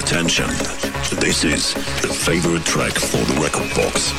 attention. This is the favorite track for the record box.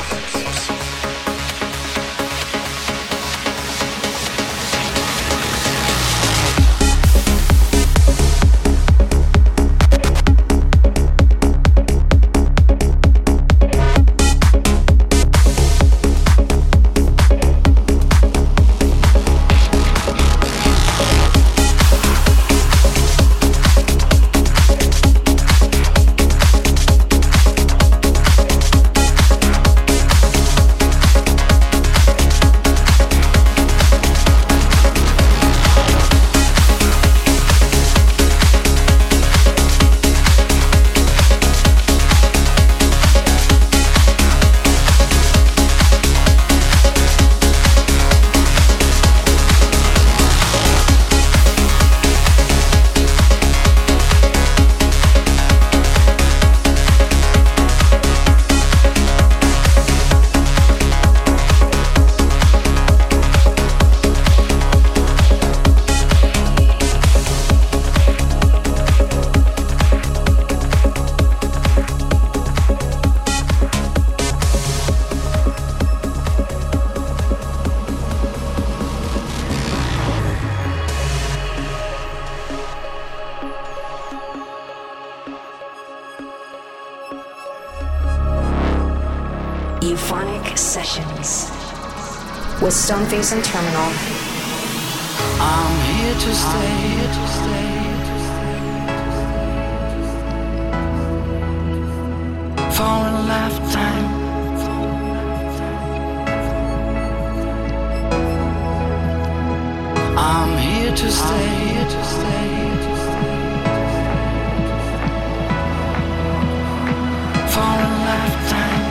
Euphonic Sessions with Stoneface and Terminal. I'm here to stay, for a lifetime. I'm here to stay, for a lifetime.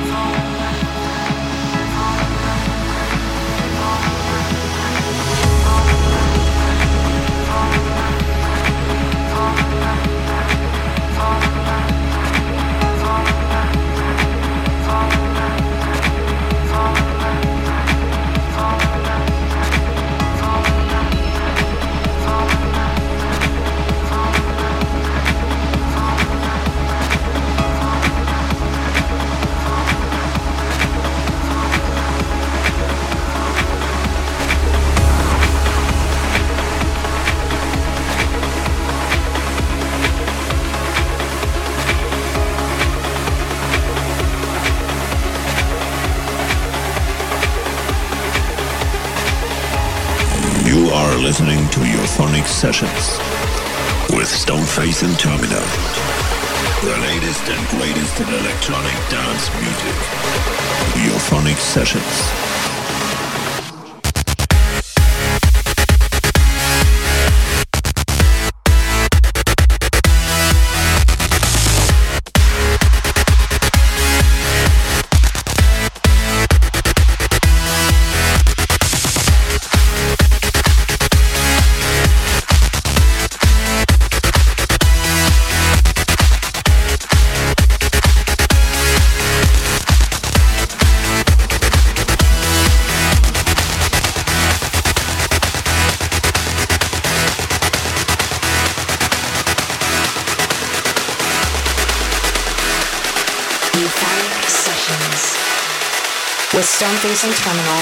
Listening to Euphonic Sessions with Stoneface and Terminal. The latest and greatest in electronic dance music. Euphonic Sessions. With Stoneface and Terminal.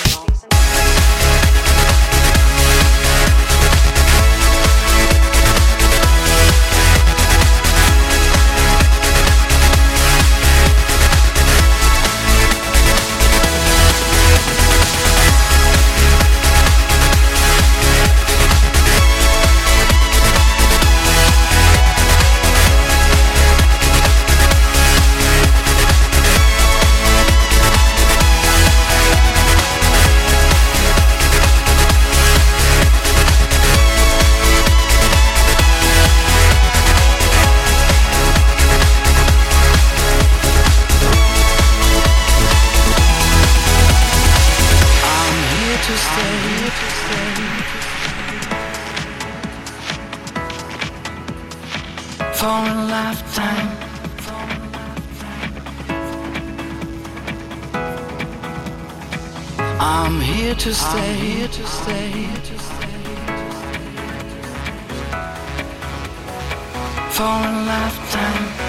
For a lifetime. I'm here to stay, for a lifetime.